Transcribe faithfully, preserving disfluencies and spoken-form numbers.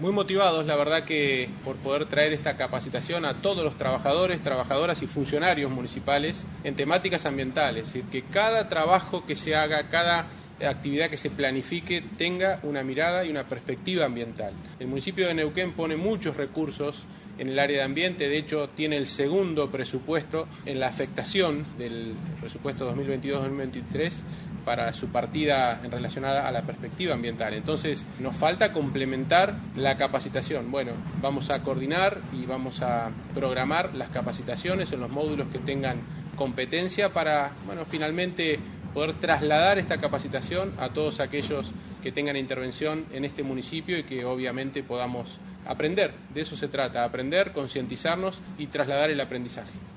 Muy motivados, la verdad, que por poder traer esta capacitación a todos los trabajadores, trabajadoras y funcionarios municipales en temáticas ambientales, es decir, que cada trabajo que se haga, cada actividad que se planifique tenga una mirada y una perspectiva ambiental. El municipio de Neuquén pone muchos recursos en el área de ambiente, de hecho tiene el segundo presupuesto en la afectación del presupuesto dos mil veintidós dos mil veintitrés para su partida en relacionada a la perspectiva ambiental. Entonces nos falta complementar la capacitación. Bueno, vamos a coordinar y vamos a programar las capacitaciones en los módulos que tengan competencia para, bueno, finalmente poder trasladar esta capacitación a todos aquellos que tengan intervención en este municipio y que obviamente podamos aprender. De eso se trata, aprender, concientizarnos y trasladar el aprendizaje.